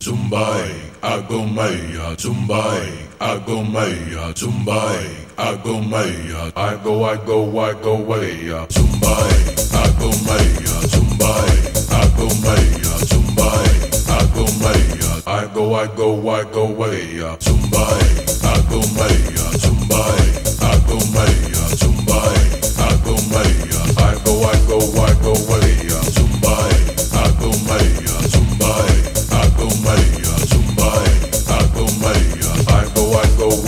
tumbai, agomaya, tumbai, agomaya, tumbai, agomaya, I go way, tumbai, agomaya, tumbai, agomaya, tumbai, agomaya, I go way, tumbai, agomaya, tumbai, agomaya, tumbai, agomaya, I go way, tumbai, agomaya, tumbai, agomaya, tumbai, agomaya, I go way.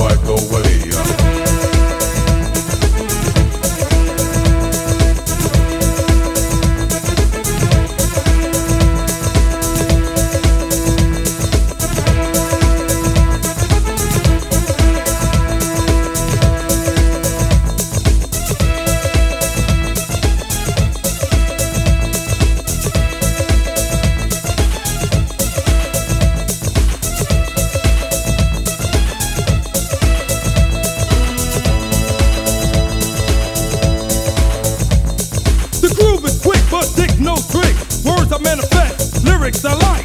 No trick, words I manifest, lyrics I like.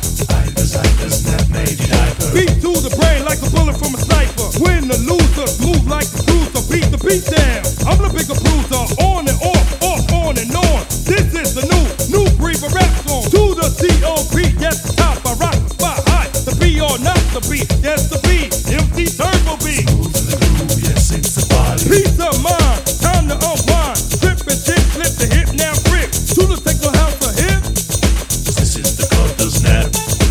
Beat to the brain like a bullet from a sniper. Win the loser, move like the cruiser, beat the beat down. I'm the bigger bruiser, on and off, on and on. This is the new breed of rap song. To the C.O.P. yes the top, I rock the spot high. The B or not the B, yes the B. MC Turbo B. Yes, it's the body. Peace of mind, time to unwind. Strip and shit, flip the hip now grip. To the techno house of hip. This is the Culture Snap.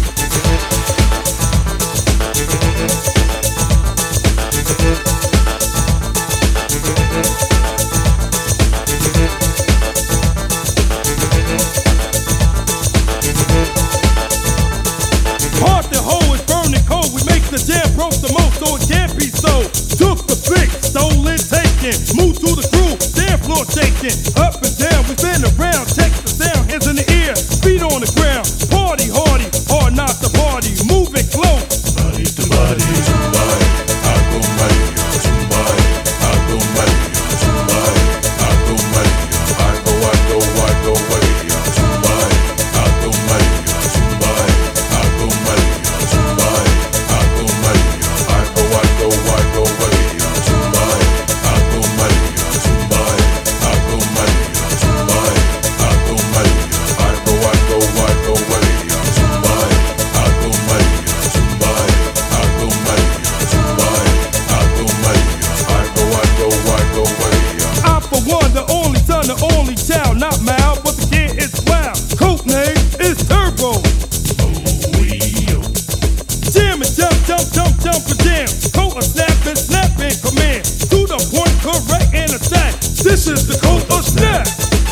Heart and hoe is burning cold. We make the jam broke the most, so it can't be so. Took the fix, stolen, taken. Move to the groove, dance floor shaking. Up and down, we spin around. Check the sound, hands in the air, feet on the ground. Party hardy, hard not to party. Moving close. Body to body. Tumbai, agomaya, tumbai, agomaya, tumbai, agomaya, I go way, tumbai, agomaya, tumbai, agomaya, tumbai, agomaya, I go way, tumbai, agomaya, tumbai, agomaya, tumbai, agomaya, I go way, tumbai, agomaya, tumbai, agomaya, tumbai, agomaya, I go way. I for one, the only son, the only child, not Mal, but the kid is wild. Code name is Turbo. Jam and jump and jam. Code a snap and command. To the point, correct and attack. This is the code of snap.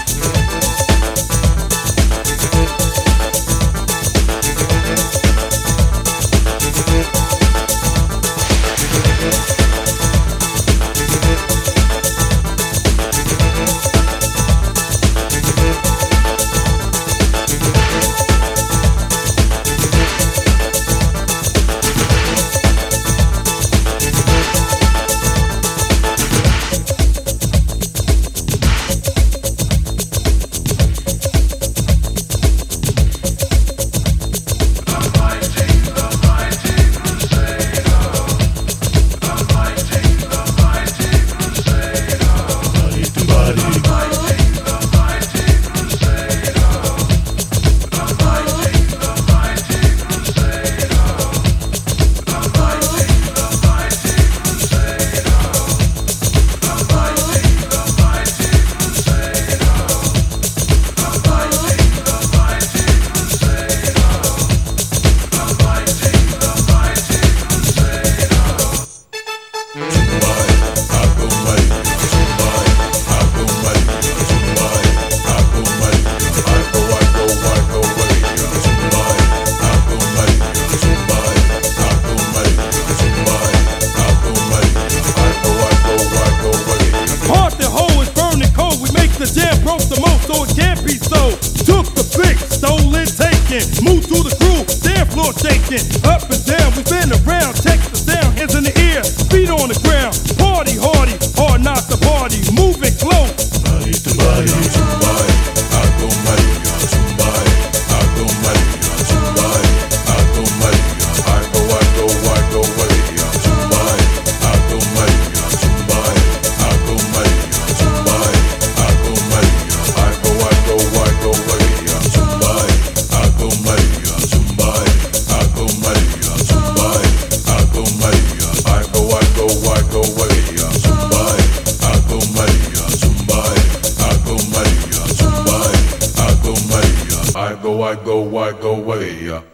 Move to the groove, dance floor shaking. Up and down, we spin around. Check the sound, hands in the air, feet on the ground. Party hardy, hard not to party. Moving close. Body to body. Tumbai, agomaya, tumbai, agomaya, tumbai, agomaya. I go way.